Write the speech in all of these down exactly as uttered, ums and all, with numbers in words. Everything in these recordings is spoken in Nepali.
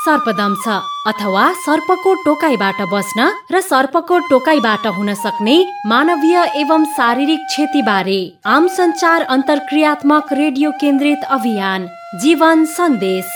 सर्पदंश अथवा सर्पको टोकाइबाट बस्न र सर्पको टोकाइबाट हुन सक्ने मानवीय एवं शारीरिक क्षतिबारे आम सञ्चार अन्तर्क्रियात्मक रेडियो केन्द्रित अभियान जीवन सन्देश।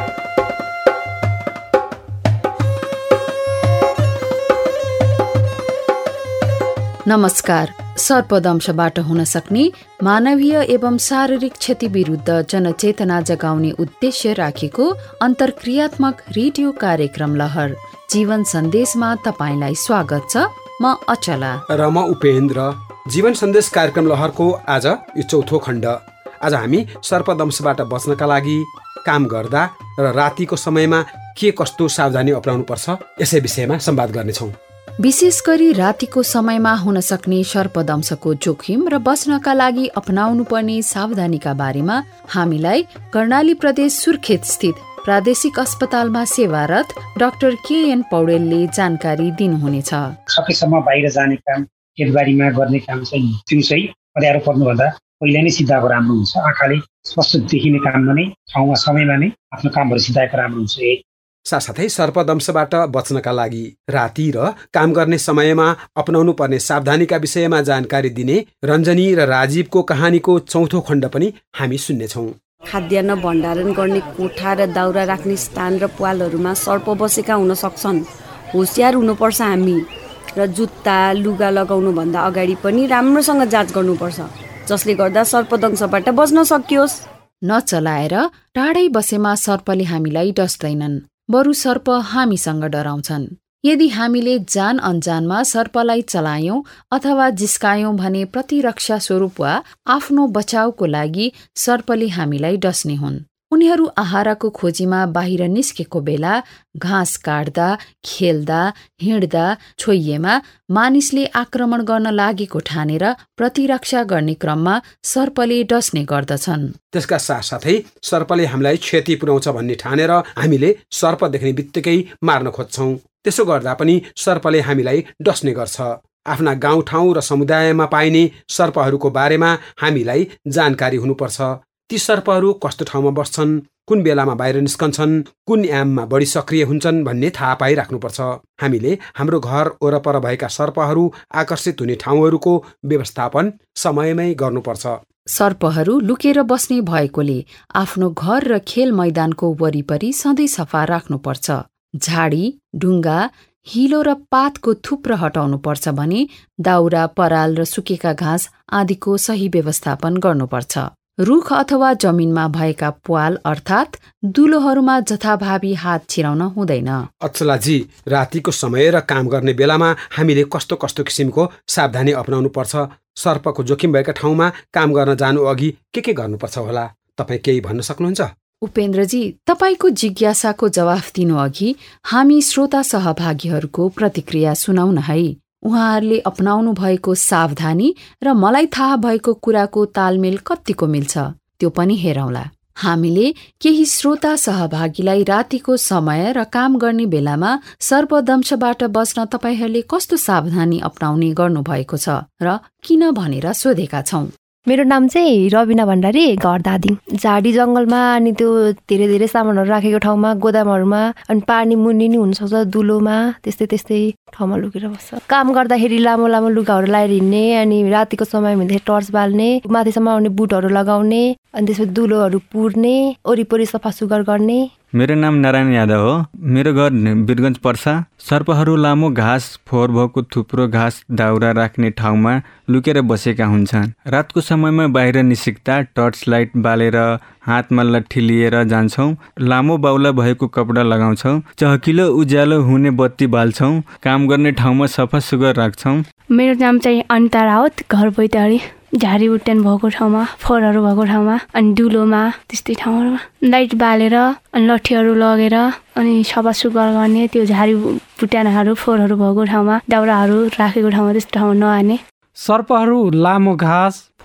नमस्कार। सर्पदंशबाट हुन सक्ने मानवीय एवं शारीरिक क्षति विरुद्ध जनचेतना जगाउने उद्देश्य राखेको अन्तर्क्रियात्मक रेडियो कार्यक्रम लहर जीवन सन्देशमा तपाईंलाई स्वागत छ। म अचला र म उपेन्द्र। जीवन सन्देश कार्यक्रम लहरको आज यो चौथो खण्ड। आज हामी सर्पदंशबाट बच्नका लागि काम गर्दा र रातिको समयमा के कस्तो सावधानी अपनाउनु पर्छ यसै विषयमा संवाद गर्नेछौँ। विशेष गरी रातिको समयमा हुन सक्ने सर्पदंशको जोखिम र बच्नका लागि अपनाउनु पर्ने सावधानीका बारेमा हामीलाई कर्णाली प्रदेश सुर्खेत स्थित प्रादेशिक अस्पतालमा सेवारत डाक्टर केएन पौडेलले जानकारी दिनुहुनेछ। सकेसम्म बाहिर जाने काम, खेतबारीमा गर्ने काम चाहिँ दिउँसै अँध्यारो पर्नुभन्दा पहिला नै सिद्धाएको राम्रो हुन्छ। आँखाले स्पष्ट देखिने काममा नै ठाउँमा समयमा नै आफ्नो कामहरू सिद्धाएको राम्रो हुन्छ। साथसाथै सर्पदंशबाट बच्नका लागि राति र काम गर्ने समयमा अपनाउनु पर्ने सावधानीका विषयमा जानकारी दिने रञ्जनी र राजीवको कहानीको चौथो खण्ड पनि हामी सुन्नेछौँ। खाद्यान्न भण्डारण गर्ने कोठा र दाउरा राख्ने स्थान र प्वालहरूमा सर्प बसेका हुन सक्छन्। होसियार हुनुपर्छ हामी र जुत्ता लुगा लगाउनु भन्दा अगाडि पनि राम्रोसँग जाँच गर्नुपर्छ, जसले गर्दा सर्पदंशबाट बच्न सकियोस्। नचलाएर टाढै बसेमा सर्पले हामीलाई डस्दैनन्, बरु सर्प हामीसँग डराउँछन्। यदि हामीले जान अनजानमा सर्पलाई चलायौं अथवा जिस्कायौं भने प्रतिरक्षा स्वरूप वा आफ्नो बचावको लागि सर्पले हामीलाई डस्ने हुन्। उनीहरू आहारको खोजीमा बाहिर निस्केको बेला घाँस काट्दा, खेल्दा, हिँड्दा छोइएमा मानिसले आक्रमण गर्न लागेको ठानेर प्रतिरक्षा गर्ने क्रममा सर्पले डस्ने गर्दछन्। त्यसका साथसाथै सर्पले हामीलाई क्षति पुर्याउँछ भन्ने ठानेर हामीले सर्प देख्ने बित्तिकै मार्न खोज्छौँ। त्यसो गर्दा पनि सर्पले हामीलाई डस्ने गर्छ। आफ्ना गाउँठाउँ र समुदायमा पाइने सर्पहरूको बारेमा हामीलाई जानकारी हुनुपर्छ। ती सर्पहरू कस्तो ठाउँमा बस्छन्, कुन बेलामा बाहिर निस्कन्छन्, कुन याममा बढी सक्रिय हुन्छन् भन्ने थाहा पाइराख्नुपर्छ। हामीले हाम्रो घर वरपर भएका सर्पहरू आकर्षित हुने ठाउँहरूको व्यवस्थापन समयमै गर्नुपर्छ। सर्पहरू लुकेर बस्ने भएकोले आफ्नो घर र खेल मैदानको वरिपरि सधैँ सफा राख्नुपर्छ। झाडी, ढुङ्गा, हिलो र पातको थुप्रो हटाउनुपर्छ भने दाउरा, पराल र सुकेका घाँस आदिको सही व्यवस्थापन गर्नुपर्छ। रुख अथवा जमिनमा भएका प्वाल अर्थात् दुलोहरूमा जथाभावी हात छिराउन हुँदैन। अचलाजी, रातिको समय र काम गर्ने बेलामा हामीले कस्तो कस्तो किसिमको सावधानी अपनाउनु पर्छ? सर्पको जोखिम भएका ठाउँमा काम गर्न जानु अघि के के गर्नुपर्छ होला? तपाईँ केही भन्न सक्नुहुन्छ? उपेन्द्रजी, तपाईँको जिज्ञासाको जवाफ दिनु अघि हामी श्रोता सहभागीहरूको प्रतिक्रिया सुनाउन है। उहाँहरूले अपनाउनु भएको सावधानी र मलाई थाहा भएको कुराको तालमेल कतिको मिल्छ त्यो पनि हेरौँला। हामीले केही श्रोता सहभागीलाई रातिको समय र काम गर्ने बेलामा सर्पदंशबाट बच्न तपाईँहरूले कस्तो सावधानी अपनाउने गर्नुभएको छ र किन भनेर सोधेका छौँ। मेरो नाम चाहिँ रबिना भण्डारी, घर दादी। झाडी जङ्गलमा अनि त्यो धेरै धेरै सामानहरू राखेको ठाउँमा, गोदामहरूमा, अनि पानी मुनि नि हुनसक्छ, दुलोमा, त्यस्तै त्यस्तै ठाउँमा लुकेर बस्छ। काम गर्दाखेरि लामो लामो लुगाहरू लगाएर हिँड्ने, अनि रातिको समयमा टर्च बाल्ने, माथिसम्म आउने बुटहरू लगाउने, अनि त्यसपछि दुलोहरू पुर्ने, वरिपरि सफा सुग्घर गर्ने। मेरो नाम नारायण यादव हो। मेरो घर वीरगञ्ज पर्सा। सर्पहरू लामो घाँस फोहोर भएको थुप्रो घाँस दाउरा राख्ने ठाउँमा लुकेर बसेका हुन्छन्। रातको समयमा बाहिर निस्किँदा टर्च लाइट बालेर हातमा लट्ठी लिएर जान्छौँ। लामो बाउला भएको कपडा लगाउँछौँ। चहकिलो उज्यालो हुने बत्ती बाल्छौँ। काम गर्ने ठाउँमा सफा सुग्घर राख्छौँ। मेरो नाम चाहिँ अनिता राउत, घर बैतडी। झाडी उट्यान भएको ठाउँमा, फोहोरहरू भएको ठाउँमा, अनि डुलोमा, त्यस्तै ठाउँहरूमा लाइट बालेर अनि लट्ठीहरू लगेर अनि सफा सुग्घर गर्ने। त्यो झाडी बुट्यानहरू फोहोरहरू भएको ठाउँमा, दाउराहरू राखेको ठाउँमा त्यस्तो ठाउँमा नहाने। सर्पहरू लामो घाँस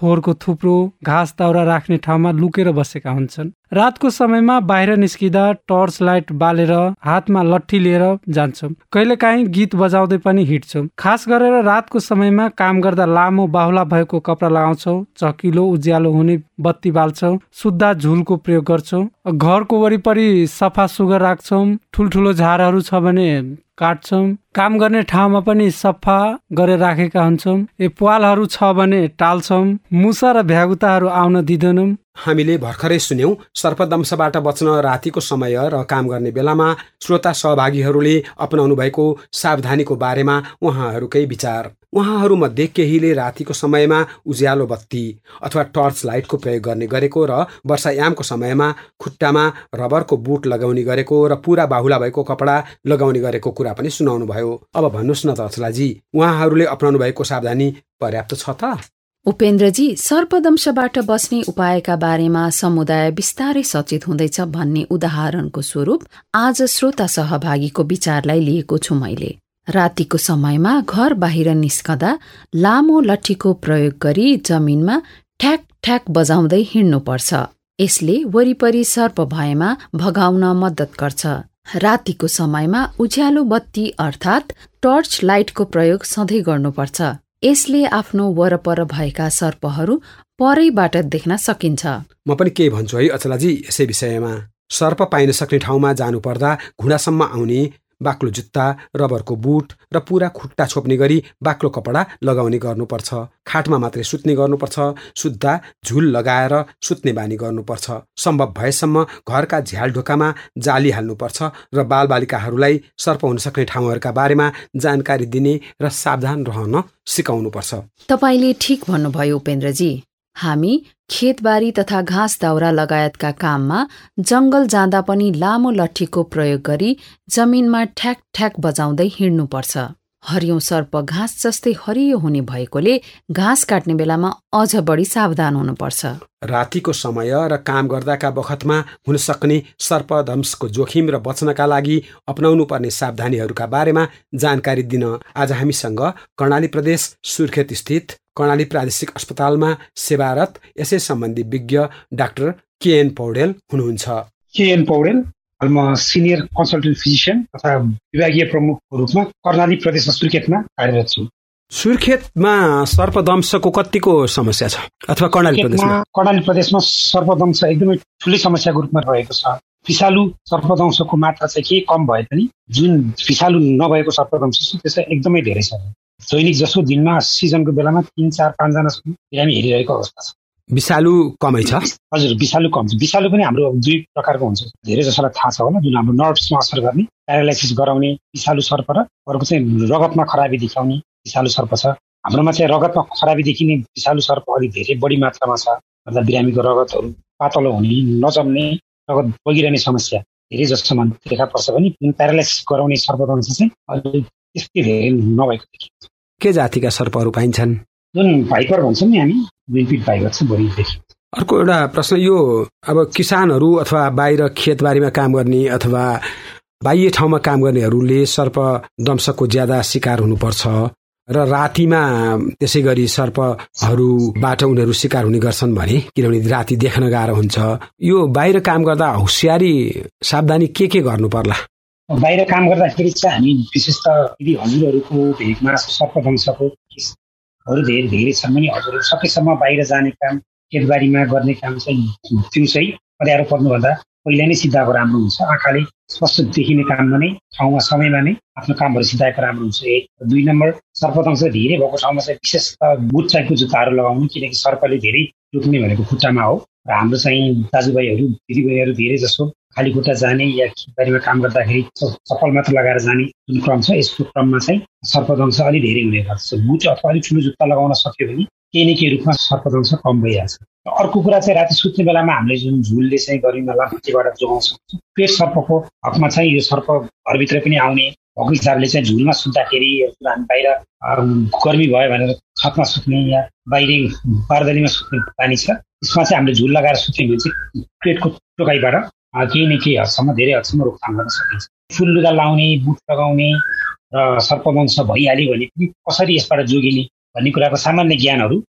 फोहोरको थुप्रो घाँस दाउरा राख्ने ठाउँमा लुकेर बसेका हुन्छन्। रातको समयमा बाहिर निस्किँदा टर्च लाइट बालेर हातमा लट्ठी लिएर जान्छौँ। कहिलेकाहीँ गीत बजाउँदै पनि हिँड्छौँ। खास गरेर रातको समयमा काम गर्दा लामो बाहुला भएको कपडा लगाउँछौँ, चकिलो उज्यालो हुने बत्ती बाल्छौँ, सुत्दा झुलको प्रयोग गर्छौँ, घरको वरिपरि सफा सुग्घर राख्छौँ, ठुल्ठुलो झारहरू छ भने काट्छौँ, काम गर्ने ठाउँमा पनि सफा गरेर राखेका हुन्छौँ, ए प्वालहरू छ भने टाल्छौँ, मुसा र भ्यागुताहरू आउन दिँदैनौँ। हामीले भर्खरै सुन्यौं सर्पदंशबाट बच्न रातिको समय र काम गर्ने बेलामा श्रोता सहभागीहरूले अपनाउनु भएको सावधानीको बारेमा उहाँहरूकै विचार। उहाँहरूमध्ये केहीले रातिको समयमा उज्यालो बत्ती अथवा टर्च लाइटको प्रयोग गर्ने गरेको र वर्षायामको समयमा खुट्टामा रबरको बुट लगाउने गरेको र पूरा बाहुला भएको कपडा लगाउने गरेको कुरा पनि सुनाउनु भयो। अब भन्नुहोस् न त अचलाजी, उहाँहरूले अपनाउनु भएको सावधानी पर्याप्त छ त? उपेन्द्रजी, सर्पदंशबाट बस्ने उपायका बारेमा समुदाय बिस्तारै सचेत हुँदैछ भन्ने उदाहरणको स्वरूप आज श्रोता सहभागीको विचारलाई लिएको छु मैले। रातिको समयमा घर बाहिर निस्कँदा लामो लट्ठीको प्रयोग गरी जमिनमा ठ्याक ठ्याक बजाउँदै हिँड्नुपर्छ। यसले वरिपरि सर्प भएमा भगाउन मद्दत गर्छ। रातिको समयमा उज्यालो बत्ती अर्थात् टर्च लाइटको प्रयोग सधैँ गर्नुपर्छ। यसले आफ्नो वरपर भएका सर्पहरू परैबाट देख्न सकिन्छ। म पनि के भन्छु है अचलाजी यसै विषयमा। सर्प पाइन सक्ने ठाउँमा जानुपर्दा घुँडासम्म आउने बाक्लो जुत्ता, रबरको बुट र पूरा खुट्टा छोप्ने गरी बाक्लो कपडा लगाउने गर्नुपर्छ। खाटमा मात्रै सुत्ने गर्नुपर्छ। सुत्दा झुल लगाएर सुत्ने बानी गर्नुपर्छ। सम्भव भएसम्म घरका झ्याल ढोकामा जाली हाल्नुपर्छ र बालबालिकाहरूलाई सर्प हुन सक्ने ठाउँहरूका बारेमा जानकारी दिने र सावधान रहन सिकाउनुपर्छ। तपाईले ठिक भन्नुभयो उपेन्द्रजी। हामी खेतबारी तथा घाँस दाउरा लगायतका काममा जंगल जाँदा पनि लामो लट्ठीको प्रयोग गरी जमिनमा ठ्याक ठ्याक बजाउँदै हिँड्नुपर्छ। हरियो सर्प घाँस जस्तै हरियो हुने भएकोले घाँस काट्ने बेलामा अझ बढी सावधान हुनुपर्छ। रातिको समय र काम गर्दाका बखतमा हुन सक्ने सर्पदंशको जोखिम र बच्नका लागि अपनाउनु पर्ने सावधानीहरूका बारेमा जानकारी दिन आज हामीसँग कर्णाली प्रदेश सुर्खेत स्थित कर्णाली प्रादेशिक अस्पतालमा सेवारत यसै सम्बन्धी विज्ञ डाक्टर केएन पौडेल हुनुहुन्छ। केएन पौडेल, म सिनियर कन्सल्टेन्ट फिजिसियन तथा विभागीय प्रमुखको रूपमा कर्णाली प्रदेश सुर्खेतमा कार्यरत छु। सुर्खेतमा सर्पदंशको कतिको समस्या छ अथवा कर्णाली प्रदेशमा? कर्णाली प्रदेशमा सर्पदंश एकदमै ठुलै समस्याको रूपमा रहेको छ। विषालु सर्पदंशको मात्रा चाहिँ के कम भए पनि जुन विषालु नभएको सर्पदंश छ त्यो चाहिँ एकदमै धेरै छ। दैनिक जसो दिनमा सिजनको बेलामा तीन चार पाँचजनासम्म बिरामी हेरिरहेको अवस्था छ। विषालु कमै छ? हजुर, विषालु कम छ। विषालु पनि हाम्रो दुई प्रकारको हुन्छ। धेरै जसोलाई थाहा छ होला, जुन हाम्रो नर्भ्समा असर गर्ने प्यारालाइसिस गराउने विषालु सर्प र अर्को चाहिँ रगतमा खराबी देखाउने विषालु सर्प छ। हाम्रोमा चाहिँ रगतमा खराबी देखिने विषालु सर्प अलिक धेरै बढी मात्रामा छ। गर्दा बिरामीको रगतहरू पातलो हुने, नजम्ने, रगत बगिरहने समस्या धेरै जसोमा देखा पर्छ भने जुन प्यारालाइसिस गराउने सर्पदंश चाहिँ अलिक त्यस्तै धेरै नभएको देखिन्छ। के जातिका सर्पहरू पाइन्छन्? जुन भाइपर भन्छौँ नि हामी, विनपिट भाइपर चाहिँ बढी देखिन्छ। अर्को एउटा प्रश्न यो, अब किसानहरू अथवा बाहिर खेतबारीमा काम गर्ने अथवा बाह्य ठाउँमा काम गर्नेहरूले सर्पदंशको ज्यादा शिकार हुनुपर्छ र रातिमा त्यसै गरी सर्पहरूबाट उनीहरू शिकार हुने गर्छन् भने, किनभने राति देख्न गाह्रो हुन्छ। यो बाहिर काम गर्दा होसियारी सावधानी के के गर्नु पर्ला? बाहिर काम गर्दाखेरि चाहिँ हामी विशेष त यदि हजुरहरूको भेगमा सर्पदंशको केसहरू धेरै धेरै छन् भने हजुरहरू सकेसम्म बाहिर जाने काम, खेतबारीमा गर्ने काम चाहिँ दिउँसै अँध्यारो पर्नुभन्दा पहिला नै सिद्धाएको राम्रो हुन्छ। आँखाले स्पष्ट देखिने काममा नै ठाउँमा समयमा नै आफ्नो कामहरू सिद्धाएको राम्रो हुन्छ। एक। दुई नम्बर, सर्पदंश धेरै भएको ठाउँमा चाहिँ विशेष त बुट टाइपको जुत्ताहरू लगाउनु, किनकि सर्पले धेरै टुक्ने भनेको खुट्टामा हो र हाम्रो चाहिँ दाजुभाइहरू दिदीबहिनीहरू धेरै जसो खाली खुट्टा जाने या खेतबारीमा काम गर्दाखेरि चप्पल मात्र लगाएर जाने जुन क्रम छ, यसको क्रममा चाहिँ सर्पदंश अलिक धेरै हुने गर्छ। बुट अथवा अलिक ठुलो जुत्ता लगाउन सक्यो भने केही न केही रूपमा सर्पदंश कम भइहाल्छ। अर्को कुरा चाहिँ राति सुत्ने बेलामा हामीले जुन झुलले चाहिँ गरिमा लामखुट्टेबाट जोगाउन सक्छौँ, पेट सर्पको हकमा चाहिँ यो सर्प घरभित्र पनि आउने भएको हिसाबले चाहिँ झुलमा सुत्दाखेरि हामी बाहिर गर्मी भयो भनेर छतमा सुत्ने या बाहिरी बारदलीमा सुत्ने बानी छ, यसमा चाहिँ हामीले झुल लगाएर सुत्यो भने चाहिँ पेटको टोकाइबाट केही न केही हदसम्म धेरै हदसम्म रोकथाम गर्न सकिन्छ। फुल लुगा लाउने, बुट लगाउने र सर्पदंश भइहाल्यो भने पनि कसरी यसबाट जोगिने भन्ने कुराको सामान्य ज्ञानहरू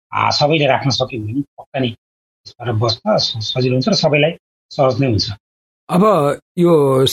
सबैले राख्न सक्यो भने पक्का नै त्यसबाट बस्न सजिलो हुन्छ र सबैलाई सहज नै हुन्छ। अब यो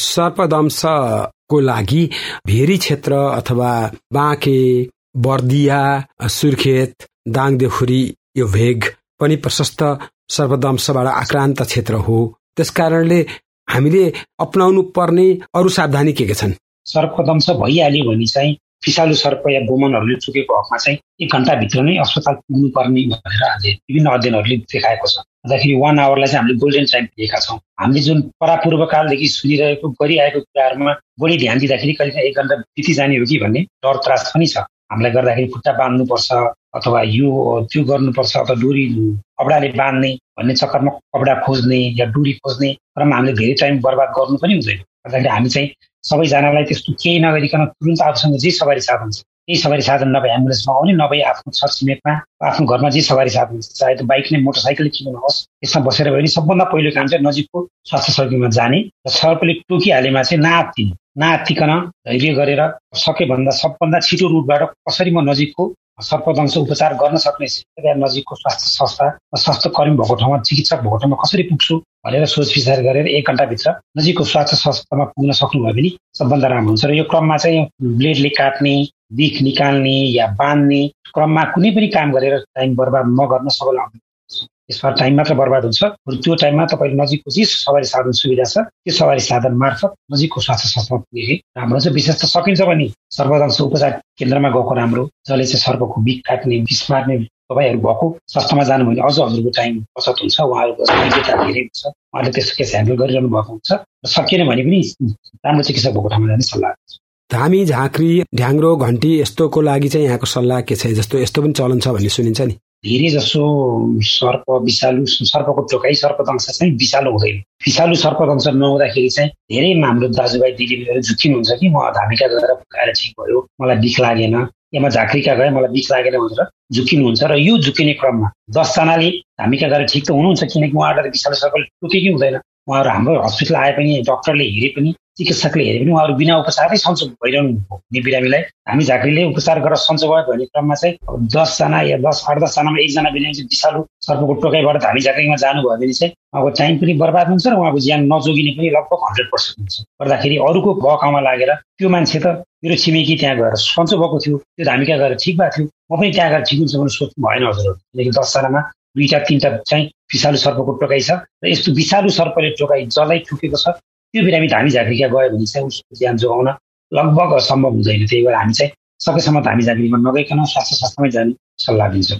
सर्पदंशको लागि भेरी क्षेत्र अथवा बाँके, बर्दिया, सुर्खेत, दाङदेउखुरी यो भेग पनि प्रशस्त सर्पदंशबाट आक्रान्त क्षेत्र हो। त्यसकारणले हामीले अपनाउनु पर्ने अरू सावधानी के के छन्? सर्पदंश भइहाल्यो भने चाहिँ विषालु सर्प या गोमनहरूले चुकेको हकमा चाहिँ एक घण्टाभित्र नै अस्पताल पुग्नु पर्ने भनेर आज विभिन्न अध्ययनहरूले देखाएको छ। अन्तखेरि वान आवरलाई चाहिँ हामीले गोल्डन टाइम दिएका छौँ। हामीले जुन परापूर्व कालदेखि सुनिरहेको गरिआएको कुराहरूमा बढी ध्यान दिँदाखेरि कहिले एक घण्टा बिति जाने हो कि भन्ने डर त्रास पनि छ। हामीलाई गर्दाखेरि खुट्टा बाँध्नुपर्छ अथवा यो त्यो गर्नुपर्छ अथवा डोरी कपडाले बाँध्ने भन्ने चक्करमा कपडा खोज्ने या डोरी खोज्ने क्रममा हामीले धेरै टाइम बर्बाद गर्नु पनि हुँदैन। गर्दाखेरि हामी चाहिँ सबैजनालाई त्यस्तो केही नगरिकन तुरुन्त आफूसँग जे सवारी साधन छ केही सवारी साधन नभए एम्बुलेन्समा आउने, नभए आफ्नो छरछिमेकमा आफ्नो घरमा जे सवारी साधन छ, चाहे त्यो बाइक नै मोटरसाइकल किन नहोस्, त्यसमा बसेर भयो भने सबभन्दा पहिलो काम चाहिँ नजिकको स्वास्थ्य चौकीमा जाने र सर्पले टोकिहालेमा चाहिँ नआत्तिने, नआत्तिकन धैर्य गरेर सकेभन्दा सबभन्दा छिटो रुटबाट कसरी म नजिकको सर्पदंश उपचार गर्न सक्ने नजिकको स्वास्थ्य संस्था स्वास्थ्य कर्मी भएको ठाउँमा चिकित्सक भएको ठाउँमा कसरी पुग्छु भनेर सोच विचार गरेर एक घण्टाभित्र नजिकको स्वास्थ्य संस्थामा पुग्न सक्नुभयो भने सबभन्दा राम्रो हुन्छ। र यो क्रममा चाहिँ ब्लेडले काट्ने, बिख निकाल्ने या बाँध्ने क्रममा कुनै पनि काम गरेर टाइम बर्बाद नगर्न सबैलाई त्यसमा टाइम मात्र बर्बाद हुन्छ। त्यो टाइममा तपाईँले नजिकको जे सवारी साधन सुविधा छ त्यो सवारी साधन मार्फत नजिकको स्वास्थ्य संस्थामा पुगे राम्रो हुन्छ। विशेष त सकिन्छ भने सर्पदंश उपचार केन्द्रमा गएको राम्रो, जसले चाहिँ सर्पको बिख काट्ने, विष मार्ने दबाईहरू भएको संस्थामा जानु भने अझ हजुरको टाइम बचत हुन्छ, उहाँहरूको योग्यता धेरै हुन्छ, उहाँले त्यस्तो केस ह्यान्डल गरिरहनु भएको हुन्छ र सकिएन भने पनि राम्रो चिकित्सक भएको ठाउँमा जाने सल्लाह हुन्छ। धामी, झाँक्री, ढ्याङ्ग्रो, घन्टी यस्तोको लागि चाहिँ यहाँको सल्लाह के छ? जस्तो यस्तो पनि चलन छ भन्ने सुनिन्छ नि। धेरै जसो सर्प विषालु सर्पको टोकाइ सर्पदंश चाहिँ विषालु हुँदैन। विषालु सर्पदंश नहुँदाखेरि चाहिँ धेरै हाम्रो दाजुभाइ दिदीबहिनीहरू झुक्किनुहुन्छ कि म धामिका गएर फुकाएर ठिक भयो, मलाई बिख लागेन, या म झाँक्रीका गएँ मलाई बिख लागेन भनेर झुक्किनुहुन्छ। र यो झुक्किने क्रममा दसजनाले धामिका गएर ठिक त हुनुहुन्छ किनकि उहाँहरूलाई विषालु सर्पले टोकेकै हुँदैन। उहाँहरू हाम्रो हस्पिटल आए पनि, डक्टरले हेरे पनि, चिकित्सकले हेरे पनि उहाँहरू बिना उपचारै सन्चो भइरहनु हुने बिरामीलाई हामी झाँक्रीले उपचार गरेर सन्चो भयो भन्ने क्रममा चाहिँ दसजना या दस आठ दसजनामा एकजना बिरामी चाहिँ विषालु सर्पको टोकाइबाट धामी झाँक्रीमा जानुभयो भने चाहिँ उहाँको टाइम पनि बर्बाद हुन्छ र उहाँको ज्यान नजोगिने पनि लगभग हन्ड्रेड पर्सेन्ट हुन्छ। गर्दाखेरि अरूको बहकामा लागेर त्यो मान्छे त मेरो छिमेकी त्यहाँ गएर सन्चो भएको थियो, त्यो धामिका गएर ठिक भएको थियो, म पनि त्यहाँ गएर ठिक हुन्छ भने सोच्नु भएन हजुर। किनकि दसजनामा दुईवटा तिनवटा चाहिँ विषालु सर्पको टोकाइ छ र यस्तो विषालु सर्पले टोकाइ जसलाई टोकेको छ त्यो बिरामी धामी झाँक्रीका गयो भने चाहिँ उसको ज्यान जोगाउन लगभग असम्भव हुँदैन। त्यही भएर हामी चाहिँ सकेसम्म धामी झाँक्रीमा नगइकन स्वास्थ्य संस्थामै जाने सल्लाह दिन्छौँ।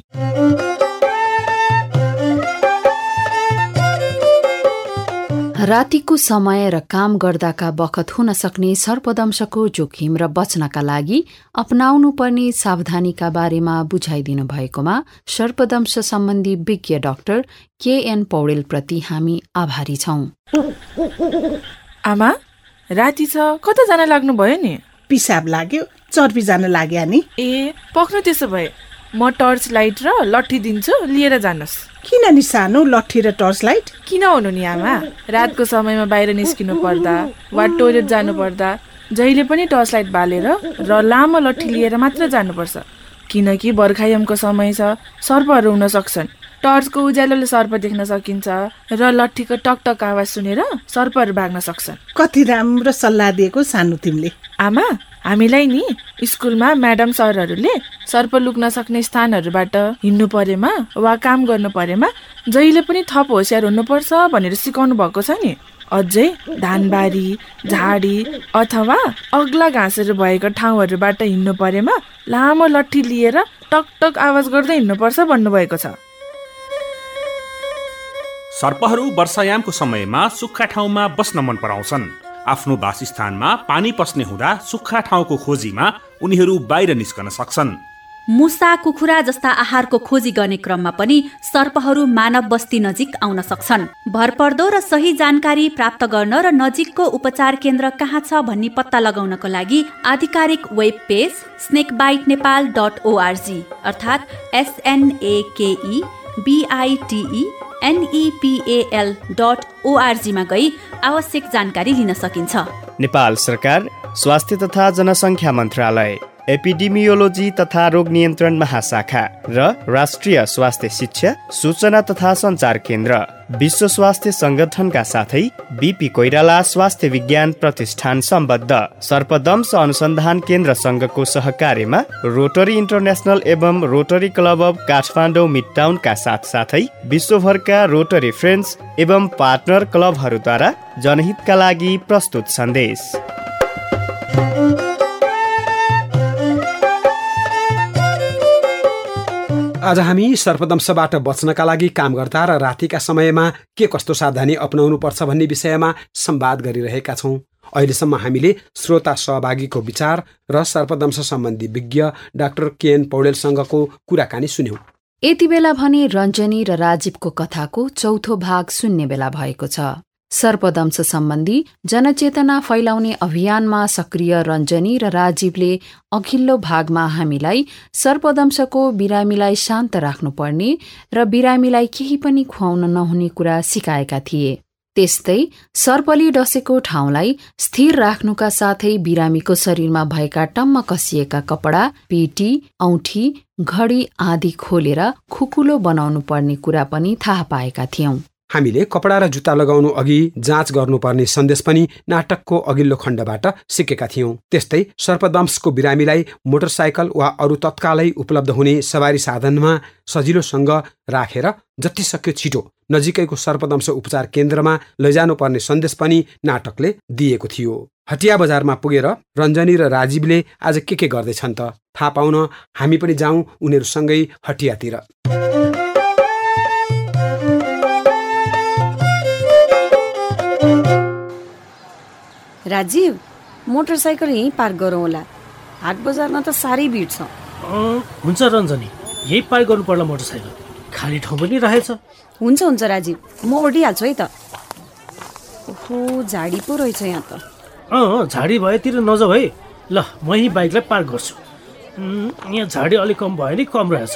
रातिको समय र काम गर्दाका बखत हुन सक्ने सर्पदंशको जोखिम र बच्नका लागि अपनाउनु पर्ने सावधानीका बारेमा बुझाइदिनु भएकोमा सर्पदंश सम्बन्धी विज्ञ डाक्टर केएन पौडेलप्रति हामी आभारी छौं। आमा, राति छ, कता जान लाग्नु भयो नि? पिसाब लाग्यो, चर्पी जान लाग्यो नि। ए, पक्नु त्यसो भए म टर्च लाइट र लट्ठी दिन्छु, लिएर जानुहोस्। किन नि सानो लट्ठी र टर्च लाइट? किन हुनु नि आमा, रातको समयमा बाहिर निस्किनु पर्दा वा टोइलेट जानु पर्दा जहिले पनि टर्च लाइट बालेर र लामो लट्ठी लिएर मात्र जानुपर्छ। किनकि बर्खायामको समय छ, सर्पहरू हुन सक्छन्। टर्चको उज्यालोले सर्प देख्न सकिन्छ र लट्ठीको टकटक आवाज सुनेर सर्पहरू भाग्न सक्छन्। कति राम्रो सल्लाह दिएको सानो तिमीले। आमा, हामीलाई नि स्कुलमा म्याडम सरहरूले सर्प लुक्न सक्ने स्थानहरूबाट हिँड्नु परेमा वा काम गर्नु परेमा जहिले पनि थप होसियार हुनुपर्छ भनेर सिकाउनु भएको छ नि। अझै धानबारी, झाडी अथवा अग्ला घाँसहरू भएको ठाउँहरूबाट हिँड्नु परेमा लामो लट्ठी लिएर टकटक आवाज गर्दै हिँड्नुपर्छ भन्नुभएको छ। सर्पहरू वर्षायामको समयमा सुक्खा ठाउँमा बस्न मन पराउँछन्। आफ्नो वासस्थानमा पानी पस्ने हुँदा सुक्खा ठाउँको खोजीमा उनीहरू बाहिर निस्कन सक्छन्। मुसा, कुखुरा जस्ता आहारको खोजी गर्ने क्रममा पनि सर्पहरू मानव बस्ती नजिक आउन सक्छन्। भरपर्दो र सही जानकारी प्राप्त गर्न र नजिकको उपचार केन्द्र कहाँ छ भन्ने पत्ता लगाउनको लागि आधिकारिक web page snakebite Nepal dot org अर्थात् एसएनएकेई बिआइटिई एनइपिएल डट ओआरजीमा गई आवश्यक जानकारी लिन सकिन्छ। नेपाल सरकार स्वास्थ्य तथा जनसङ्ख्या मन्त्रालय एपिडेमियोलोजी तथा रोग नियन्त्रण महाशाखा र राष्ट्रिय स्वास्थ्य शिक्षा सूचना तथा सञ्चार केन्द्र, विश्व स्वास्थ्य संगठनका साथै बीपी कोइराला स्वास्थ्य विज्ञान प्रतिष्ठान सम्बद्ध सर्पदंश अनुसन्धान केन्द्र संघको सहकार्यमा रोटरी इन्टरनेसनल एवं रोटरी क्लब अफ काठमाडौँ मिडटाउनका साथसाथै विश्वभरका रोटरी फ्रेन्ड्स एवं पार्टनर क्लबहरूद्वारा जनहितका लागि प्रस्तुत सन्देश। आज हामी सर्पदंशबाट बच्नका लागि काम गर्दा र रातिका समयमा के कस्तो सावधानी अपनाउनु पर्छ भन्ने विषयमा संवाद गरिरहेका छौँ। अहिलेसम्म हामीले श्रोता सहभागीको विचार र सर्पदंश सम्बन्धी विज्ञ डाक्टर केएन पौडेलसँगको कुराकानी सुन्यौं। यति बेला भने रञ्जनी र राजीवको कथाको चौथो भाग सुन्ने बेला भएको छ। सर्पदंश सम्बन्धी जनचेतना फैलाउने अभियानमा सक्रिय रञ्जनी र राजीवले अघिल्लो भागमा हामीलाई सर्पदंशको बिरामीलाई शान्त राख्नुपर्ने र बिरामीलाई केही पनि खुवाउन नहुने कुरा सिकाएका थिए। त्यस्तै सर्पले डसेको ठाउँलाई स्थिर राख्नुका साथै बिरामीको शरीरमा भएका टम्म कसिएका कपडा, पेटी, औँठी, घडी आदि खोलेर खुकुलो बनाउनु पर्ने कुरा पनि थाहा पाएका थियौं। हामीले कपडा र जुत्ता लगाउनु अघि जाँच गर्नुपर्ने सन्देश पनि नाटकको अघिल्लो खण्डबाट सिकेका थियौं। त्यस्तै सर्पदंशको बिरामीलाई मोटरसाइकल वा अरू तत्कालै उपलब्ध हुने सवारी साधनमा सजिलोसँग राखेर जति सक्यो छिटो नजिकैको सर्पदंश उपचार केन्द्रमा लैजानुपर्ने सन्देश पनि नाटकले दिएको थियो। हटिया बजारमा पुगेर रञ्जनी र राजीवले आज के के गर्दैछन् त थाहा पाउन हामी पनि जाउँ उनीहरूसँगै हटियातिर। राजीव, मोटरसाइकल यहीँ पार्क गरौँ होला, हाट बजारमा त साह्रै भिड छ। हुन्छ रञ्जनी, यही पार्क गर्नु पर्ला, मोटरसाइकल खाली ठाउँ पनि रहेछ। हुन्छ हुन्छ राजीव, म ओर्डिहाल्छु है त। ओहो, झाडी पो रहेछ यहाँ त। अँ, झाडी भएतिर नजाऊ है। ल, म यही बाइकलाई पार्क गर्छु। यहाँ झाडी अलिक कम भयो नि, कम रहेछ।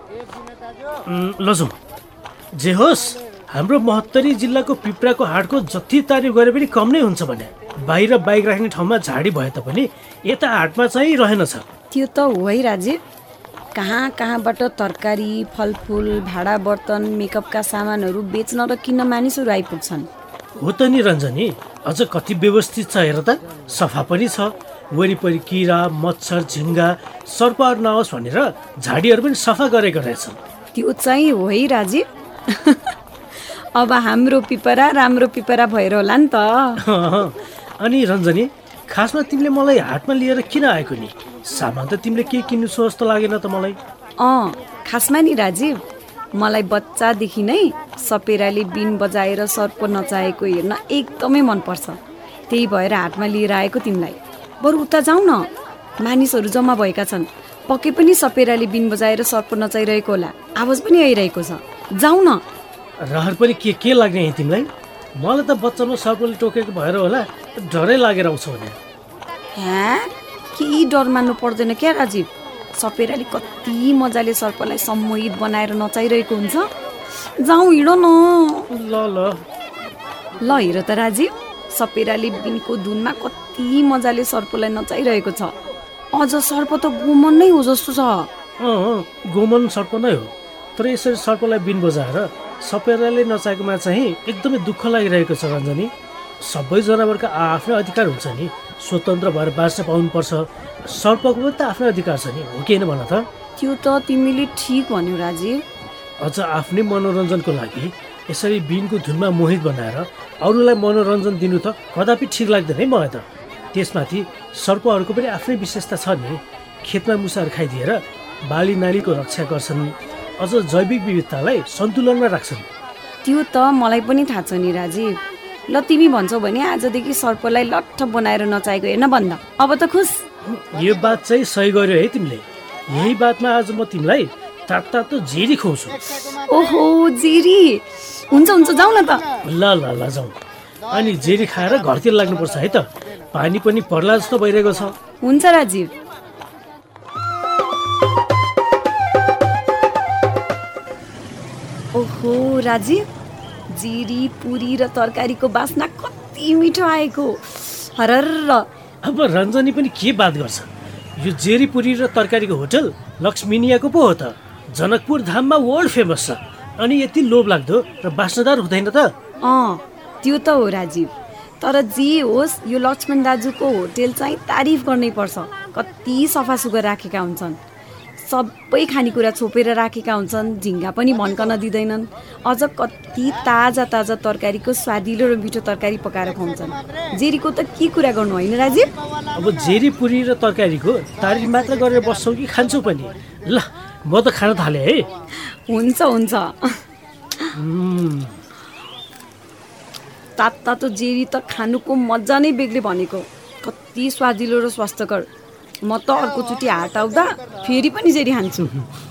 ल जाउँ। जे होस्, हाम्रो महोत्तरी जिल्लाको पिप्राको हाटको जति तारिफ गरे पनि कम नै हुन्छ भने बाहिर बाइक राख्ने ठाउँमा झाडी भए तापनि यता हाटमा चाहिँ रहेनछ। त्यो त हो है राजीव, कहाँ कहाँबाट तरकारी, फलफुल, भाडा बर्तन, मेकअपका सामानहरू बेच्न र किन्न मानिसहरू आइपुग्छन्। हो त नि रञ्जनी, अझ कति व्यवस्थित छ हेर त। सफा पनि छ, वरिपरि किरा, मच्छर, झिङ्गा, सर्पहरू नआओस् भनेर झाडीहरू पनि सफा गरेको रहेछन्। त्यो चाहिँ हो है राजीव। अब हाम्रो पिपरा राम्रो पिपरा भएर होला नि त। अनि रञ्जनी, खासमा तिमीले मलाई हाटमा लिएर किन आएको नि? सामान त तिमीले के किन्नु छौ जस्तो लागेन त मलाई। अँ, खासमा नि राजीव, मलाई बच्चादेखि नै सपेराले बिन बजाएर सर्प नचाहेको हेर्न एकदमै मनपर्छ। त्यही भएर हाटमा लिएर आएको तिमीलाई। बरु उता जाउँ न, मानिसहरू जम्मा भएका छन्। पक्कै पनि सपेराले बिन बजाएर सर्प नचाइरहेको होला, आवाज पनि आइरहेको छ। जाउँ न। रहर पनि के के लाग्ने है तिमीलाई? मलाई त बच्चामा सर्पले टोकेको भएर होला डरै लागेर आउँछ भने। ह्या, केही डर मान्नु पर्दैन क्या राजीव। सपेराले कति मजाले सर्पलाई सम्मोहित बनाएर नचाइरहेको हुन्छ। जाउँ, हिँड न। ल ल ल हेर त राजीव, सपेराले बिनको धुनमा कति मजाले सर्पलाई नचाइरहेको छ। अझ सर्प त गोमन नै हो जस्तो छ। अँ, गोमन सर्प नै हो, तर यसरी सर्पलाई बिन बजाएर सपेराले नचाहेकोमा चाहिँ एकदमै दुःख लागिरहेको छ रञ्जनी। सबै जनावरका आफ्नै अधिकार हुन्छ नि, स्वतन्त्र भएर बाँच्न पाउनुपर्छ। सर्पको पनि त आफ्नै अधिकार छ नि, हो कि होइन भन त? त्यो त तिमीले ठिक भन्यौ राजीव। अझ आफ्नै मनोरञ्जनको लागि यसरी बिनको धुनमा मोहित बनाएर अरूलाई मनोरञ्जन दिनु त कदापि ठिक लाग्दैन है मलाई त। त्यसमाथि सर्पहरूको पनि आफ्नै विशेषता छ नि, खेतमा मुसाहरू खाइदिएर बाली नालीको रक्षा गर्छन्, अझ जैविक विविधतालाई सन्तुलनमा राख्छन्। त्यो त मलाई पनि थाहा छ नि राजीव। ल, तिमी भन्छौ भने आजदेखि सर्पलाई लट्ठ बनाएर नचाहेको हेर्न बन्द। अब त खुस। यो बात चाहिँ सही गर्यो है तिमीले। यही बातमा आज म तिमीलाई तातो तातो जेरी खुवाउँछु। ओहो, जेरी? हुन्छ हुन्छ, जाउँ न त। ल ल ल जाउँ। अनि जेरी खाएर घरतिर लाग्नुपर्छ है त, पानी पनि पर्ला जस्तो भइरहेको छ। हुन्छ राजीव। ओहो राजीव, जिरी, पुरी र तरकारीको बास्ना कति मिठो आएको। हरर। अब रञ्जनी पनि के बात गर्छ? यो जेरीपुरी र तरकारीको होटल लक्ष्मीनियाको पो हो त। जनकपुर धाममा वर्ल्ड फेमस छ। अनि यति लोभ लाग्दो र बास्नदार हुँदैन त? अँ त्यो त हो राजीव, तर जे होस् यो लक्ष्मण दाजुको होटेल चाहिँ तारिफ गर्नै पर्छ। कति सफा सुग्घर राखेका हुन्छन्, सबै खानेकुरा छोपेर राखेका हुन्छन्, झिङ्गा पनि भन्कन दिँदैनन्, अझ कति ताजा ताजा तरकारीको स्वादिलो र मिठो तरकारी पकाएर खुवाउँछन्। जेरीको त के कुरा गर्नु होइन राजीव? अब जेरीपुरी र तरकारीको तारिफ मात्र गरेर बस्छौ कि खान्छौ पनि? ल म त खान थालेँ है। हुन्छ हुन्छ। तात तातो जेरी त खानुको मजा नै बेग्लै भनेको। कति स्वादिलो र स्वास्थ्यकर। म त अर्कोचोटि हाट आउँदा फेरि पनि जेरी खान्छु।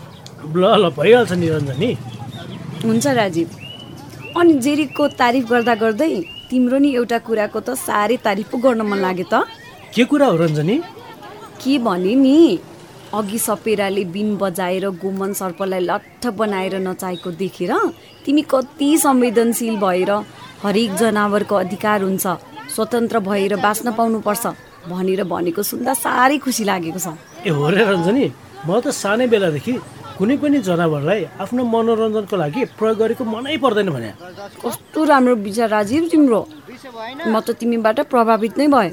ल ल भइहाल्छ निरञ्जनी। हुन्छ राजीव। अनि जेरीको तारिफ गर्दा गर्दै तिम्रो नि एउटा कुराको त साह्रै तारिफ पो गर्न मन लाग्यो त। के कुरा हो रञ्जनी? के भने नि, अघि सपेराले बिन बजाएर गोमन सर्पलाई लट्ठ बनाएर नचाहेको देखेर तिमी कति संवेदनशील भएर हरेक जनावरको अधिकार हुन्छ, स्वतन्त्र भएर बाँच्न पाउनुपर्छ भनेर भनेको सुन्दा साह्रै खुसी लागेको छ। ए हो रे रञ्जनी, म त सानै बेलादेखि कुनै पनि जनावरलाई आफ्नो मनोरञ्जनको लागि प्रयोग गरेको मनै पर्दैन भने। कस्तो राम्रो विचार राजीव तिम्रो। म त तिमीबाट प्रभावित नै भएँ।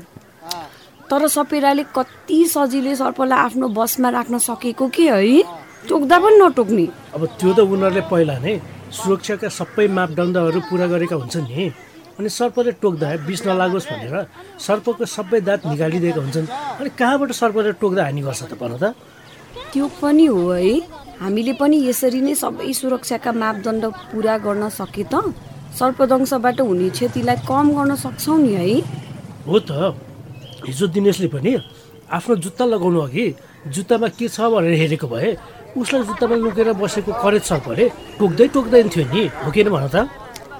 तर सपेराले कति सजिलै सर्पलाई आफ्नो बसमा राख्न सकेको के है? टोक्दा पनि नटोक्ने। अब त्यो त उनीहरूले पहिला नै सुरक्षाका सबै मापदण्डहरू पुरा गरेका हुन्छन् नि। अनि सर्पले टोक्दा विष नलागोस् भनेर सर्पको सबै दाँत निकालिदिएका हुन्छन्। अनि कहाँबाट सर्पले टोक्दा हानि गर्छ त भन त? त्यो पनि हो है। हामीले पनि यसरी नै सबै सुरक्षाका मापदण्ड पुरा गर्न सके त सर्पदंशबाट हुने क्षतिलाई कम गर्न सक्छौँ नि है। हो त। हिजो दिनेशले पनि आफ्नो जुत्ता लगाउनु अघि जुत्तामा के छ भनेर हेरेको भए उसलाई जुत्तामा लुकेर बसेको करेज सर्पले टोक्दै टोक्दैन थियो नि, हो कि भन त?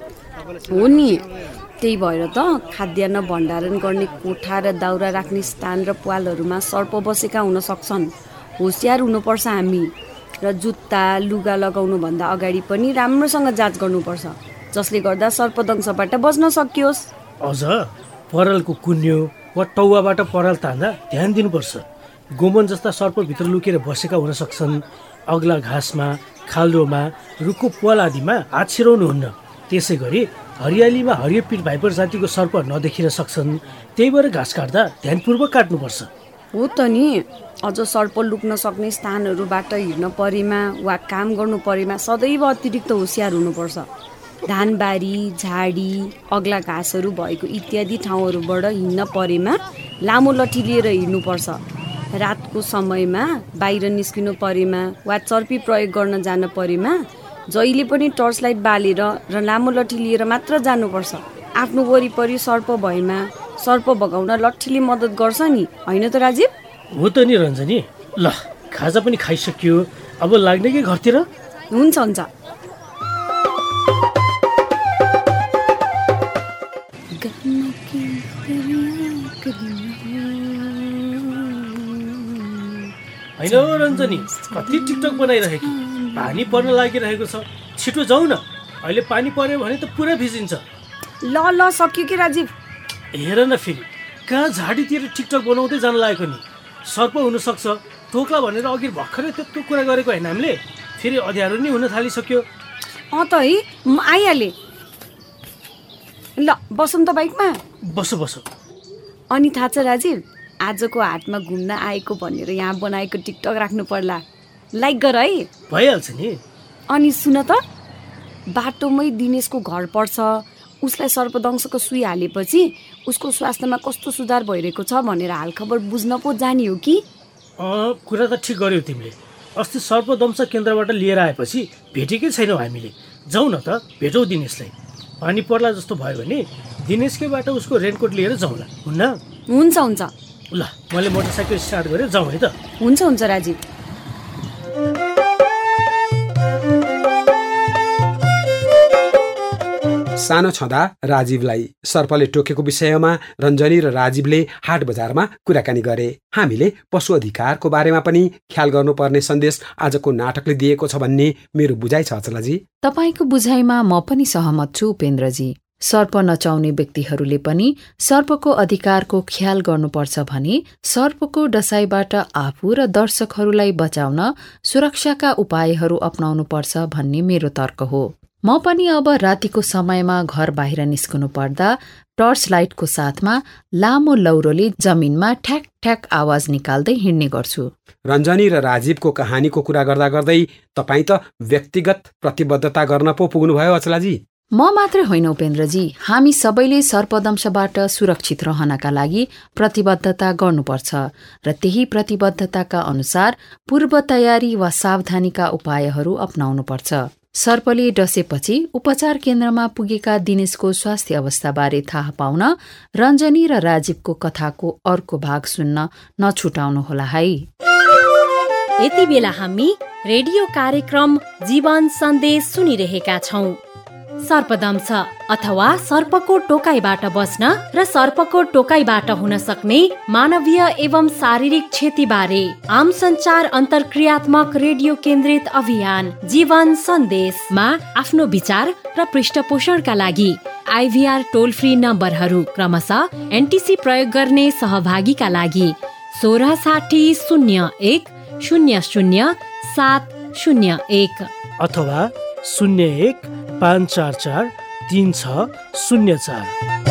हो नि। त्यही भएर त खाद्यान्न भण्डारण गर्ने कोठा र दाउरा राख्ने स्थान र प्वालहरूमा सर्प बसेका हुन सक्छन्। होसियार हुनुपर्छ हामी। र जुत्ता लुगा लगाउनुभन्दा अगाडि पनि राम्रोसँग जाँच गर्नुपर्छ, जसले गर्दा सर्पदंशबाट बच्न सकियोस्। अझ परालको कुन्यो वा टौवाबाट पराल तान्दा ध्यान दिनुपर्छ। गोमन जस्ता सर्पभित्र लुकेर बसेका हुन सक्छन्। अग्ला घाँसमा, खाल्डोमा, रुखको प्वाल आदिमा हात छिराउनुहुन्न। त्यसै गरी हरियालीमा हरियो पिठ भाइपर जातिको सर्प नदेखिन सक्छन्। त्यही भएर घाँस काट्दा ध्यानपूर्वक काट्नुपर्छ। हो त नि। अझ सर्प लुक्न सक्ने स्थानहरूबाट हिँड्न परेमा वा काम गर्नु परेमा सदैव अतिरिक्त होसियार हुनुपर्छ। धानबारी, झाडी, अग्ला घाँसहरू भएको इत्यादि ठाउँहरूबाट हिँड्न परेमा लामो लट्ठी लिएर हिँड्नुपर्छ। रातको समयमा बाहिर निस्किनु परेमा वा चर्पी प्रयोग गर्न जान परेमा जहिले पनि टर्च लाइट बालेर र लामो लट्ठी लिएर मात्र जानुपर्छ। आफ्नो वरिपरि सर्प भएमा सर्प भगाउन लट्ठीले मद्दत गर्छ नि, होइन त राजीव? हो त नि रञ्जनी। ल खाजा पनि खाइसक्यो, अब लाग्ने कि घरतिर? हुन्छ हुन्छ। होइन हो रञ्जनी, कति टिकटक बनाइरहेको, पानी पर्न लागिरहेको छ। छिटो जाऊ न, अहिले पानी पर्यो भने त पुरा भिजिन्छ। ल ल सक्यो कि राजीव? हेर न फेरि कहाँ झाडीतिर टिकटक बनाउँदै जान लागेको नि। सर्प हुनसक्छ टोक्ला भनेर अघि भर्खरै त्यत्रो कुरा गरेको होइन हामीले? फेरि अँध्यारो नै हुन थालिसक्यो। अँ त है, म आइहालेँ। ल बसौँ त बाइकमा। बसो बसो। अनि थाहा छ राजीव, आजको हाटमा घुम्न आएको भनेर यहाँ बनाएको टिकटक राख्नु पर्ला। लाइक गर है। भइहाल्छ नि। अनि सुन त, बाटोमै दिनेशको घर पर्छ। उसलाई सर्पदंशको सुई हालेपछि उसको स्वास्थ्यमा कस्तो सुधार भइरहेको छ भनेर हालखबर बुझ्न पो जाने हो कि? अँ कुरा त ठिक गर्यौ तिमीले। अस्ति सर्पदंश केन्द्रबाट लिएर आएपछि भेटेकै छैनौ हामीले। जाउँ न त, भेटौँ दिनेशलाई। पानी पर्ला जस्तो भयो भने दिनेशकैबाट उसको रेनकोट लिएर जाउँला, हुन्न? हुन्छ हुन्छ। ल मैले मोटरसाइकल स्टार्ट गरेर जाउँ है त? हुन्छ हुन्छ राजीव। सानो छँदा राजीवलाई सर्पले टोकेको विषयमा रञ्जनी र राजीवले हाट बजारमा कुराकानी गरे। हामीले पशु अधिकारको बारेमा पनि ख्याल गर्नुपर्ने सन्देश आजको नाटकले दिएको छ भन्ने मेरो बुझाइ छ अचलाजी। तपाईको बुझाइमा म पनि सहमत छु उपेन्द्रजी। सर्प नचाउने व्यक्तिहरूले पनि सर्पको अधिकारको ख्याल गर्नुपर्छ भने सर्पको डसाइबाट आफू र दर्शकहरूलाई बचाउन सुरक्षाका उपायहरू अपनाउनुपर्छ भन्ने मेरो तर्क हो। म पनि अब रातिको समयमा घर बाहिर निस्कनु पर्दा टर्च लाइटको साथमा लामो लौरोले जमिनमा ठ्याक ठ्याक आवाज निकाल्दै हिँड्ने गर्छु। रञ्जनी र राजीवको कहानीको कुरा गर्दा गर्दै तपाईँ त व्यक्तिगत प्रतिबद्धता गर्न पो पुग्नुभयो अचलाजी। म मात्रै होइन उपेन्द्रजी, हामी सबैले सर्पदंशबाट सुरक्षित रहनका लागि प्रतिबद्धता गर्नुपर्छ र त्यही प्रतिबद्धताका अनुसार पूर्व तयारी वा सावधानीका उपायहरू अपनाउनुपर्छ। सर्पले डसेपछि उपचार केन्द्रमा पुगेका दिनेशको स्वास्थ्य अवस्थाबारे थाहा पाउन रञ्जनी र राजीवको कथाको अर्को भाग सुन्न नछुटाउनुहोला है। यति बेला हामी रेडियो कार्यक्रम जीवन सन्देश सुनिरहेका छौं। सर्पदंश अथवा सर्पको टोकाइबाट बस्न र सर्पको टोकाइबाट हुन सक्ने मानवीय एवं शारीरिक क्षतिबारे आम सञ्चार अन्तर्क्रियात्मक रेडियो केन्द्रित अभियान जीवन सन्देशमा आफ्नो विचार र पृष्ठपोषणका लागि आइभीआर टोल फ्री नम्बरहरू क्रमशः एनटिसी प्रयोग गर्ने सहभागीका लागि सोह्र साठी शून्य एक शून्य शून्य सात शून्य एक अथवा शून्य एक पाँच चार चार तीन छ शून्य चार।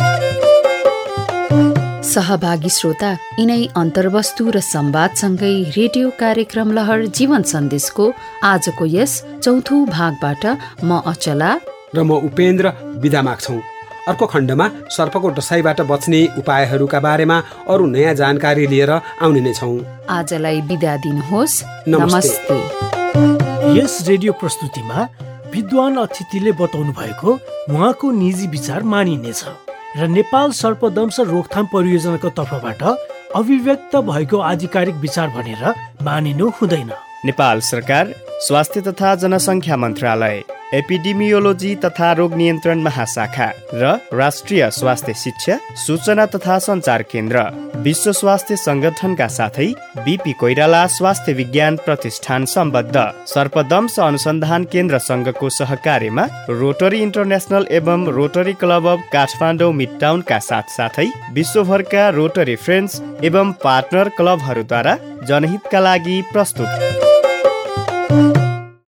सहभागी श्रोता, यिनै अन्तर्वस्तु र संवादसँगै रेडियो कार्यक्रम लहर जीवन सन्देशको आजको यस चौथो भागबाट म अचला र म उपेन्द्र बिदा माग्छौं। अर्को खण्डमा सर्पको डसाइबाट बच्ने उपायहरूका बारेमा अरू नयाँ जानकारी लिएर आउने नै छौं। आजलाई बिदा दिनुहोस्। नमस्ते। यस रेडियो प्रस्तुतिमा विद्वान अतिथिले बताउनु भएको उहाँको निजी विचार मानिनेछ र नेपाल सर्पदंश रोकथाम परियोजनाको तर्फबाट अभिव्यक्त भएको आधिकारिक विचार भनेर मानिनु हुँदैन। नेपाल सरकार, स्वास्थ्य तथा जनसङ्ख्या मन्त्रालय, एपिडेमियोलोजी तथा रोग नियन्त्रण महाशाखा र राष्ट्रिय स्वास्थ्य शिक्षा, सूचना तथा सञ्चार केन्द्र, विश्व स्वास्थ्य संगठनका साथै बीपी कोइराला स्वास्थ्य विज्ञान प्रतिष्ठान सम्बद्ध सर्पदंश अनुसन्धान केन्द्र संघको सहकार्यमा रोटरी इन्टरनेसनल एवं रोटरी क्लब अफ काठमाडौँ मिडटाउनका साथसाथै विश्वभरका रोटरी फ्रेन्ड्स एवं पार्टनर क्लबहरूद्वारा जनहितका लागि प्रस्तुत।